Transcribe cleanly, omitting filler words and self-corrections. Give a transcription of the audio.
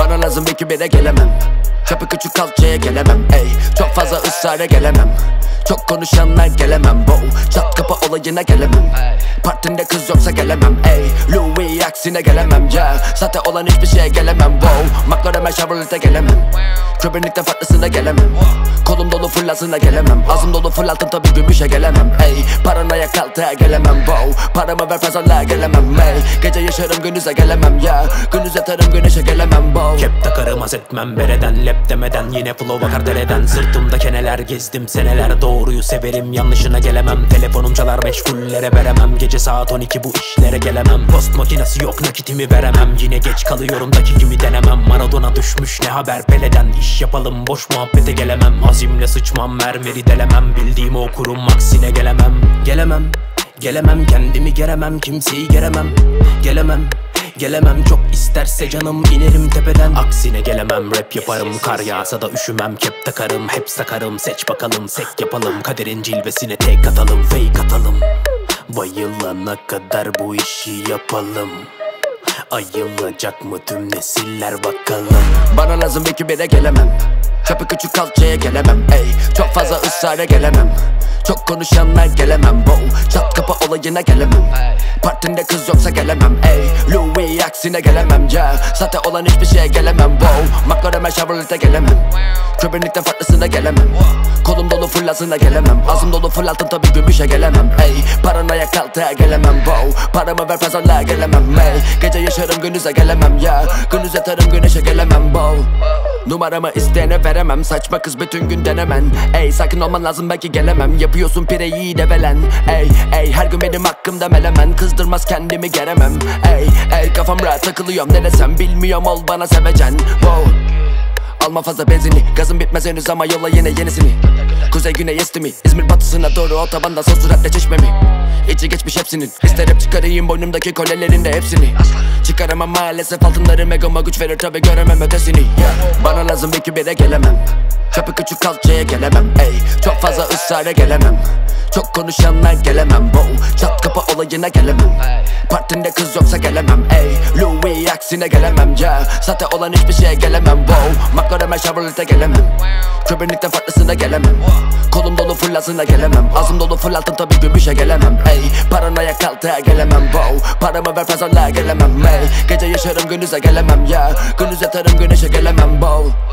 Bana lazım iki bire gelemem. Çapı küçük kalçaya gelemem ey. Çok fazla ısrara gelemem. Çok konuşanlar gelemem wow. Çat kapı olayına gelemem. Partinde kız yoksa gelemem ey. Louis aksine gelemem ya. Sahte olan hiçbir şeye gelemem wow. McLaren Chevrolet'e gelemem. Köpürlükten farklısına gelemem. Kolum dolu fırlasına gelemem. Ağzım dolu fırlattım tabi gümüşe gelemem ey. Paranoya kaltığa gelemem wow. Paramı ver pazarlığa gelemem ey. Gece yaşarım gündüze gelemem ya. Gündüz yatarım güneşe gelemem wow. Kep takarım haz etmem bereden. Lep demeden yine flow akar dereden. Sırtımda keneler gezdim seneler. Doğruyu severim yanlışına gelemem. Telefonum çalar meşgullere veremem. Gece saat 12 bu işlere gelemem. Post makinesi yok nakitimi veremem. Yine geç kalıyorum dakikimi denemem. Maradona düşmüş ne haber peleden. İş yapalım boş muhabbete gelemem. Azimle sıçmam mermeri delemem. Bildiğimi okurum aksine gelemem. Gelemem kendimi geremem. Kimseyi geremem. Gelemem çok isterse canım inerim tepeden. Aksine gelemem rap yaparım. Kar yağsa da üşümem. Kep takarım hep sakarım. Seç bakalım sek yapalım. Kaderin cilvesine tek atalım. Fake atalım. Bayılana kadar bu işi yapalım. Ayılacak mı tüm nesiller bakalım. Bana lazım iki bire gelemem. Çapı küçük kalçaya gelemem ey. Çok fazla ısrara gelemem. Çok konuşanlar gelemem wow. Çat kapı olayına gelemem. Partinde kız yoksa gelemem ey. Louis aksine gelemem ya. Sahte olan hiçbir şeye gelemem wow. McLaren Chevrolet'e gelemem. Köpürlükten farklısına gelemem. Kolum dolu fırlasına gelemem. Ağzım dolu fırlattım tabi gümüşe gelemem ey. Paranoya kaltığa gelemem wow. Paramı ver pazarlığa gelemem ey. Gece yaşarım gündüze gelemem ya. Gündüz yatarım güneşe gelemem wow. Numaramı isteyene veremem. Saçma kız bütün gün denemen ey. Sakin olman lazım belki gelemem. Yapıyorsun pireyi develen ey. Her gün benim hakkımda melemen. Kızdırmaz kendimi geremem ey. Kafam rahat takılıyorum ne desem. Bilmiyorum ol bana sevecen wow. Alma fazla benzini. Gazım bitmez henüz ama yolla yine yenisini. Kuzey güney esti mi? İzmir batısına doğru otobandan son süratle Çeşmemi. İçi geçmiş hepsinin. İster hep çıkarayım boynumdaki kolyelerin de hepsini. Çıkaramam maalesef altınları megama güç verir tabi göremem ötesini Bana lazım iki bire gelemem. Çapı küçük kalçaya gelemem ey. Çok fazla ısrara gelemem. Çok konuşanlar gelemem wow. Çat kapı olayına gelemem. Partinde kız yoksa gelemem ey. Louis aksine gelemem ya. Sahte olan hiçbir şeye gelemem wow. McLaren Chevrolet'e gelemem. Köpürlükten farklısına gelemem. Kolum dolu fırlasına gelemem. Ağzım dolu fırlattım tabi gümüşe gelemem ey. Paranoya kaltığa gelemem wow. Paramı ver pazarlığa gelemem ey. Gece yaşarım gündüze gelemem ya. Gündüz yatarım güneşe gelemem wow.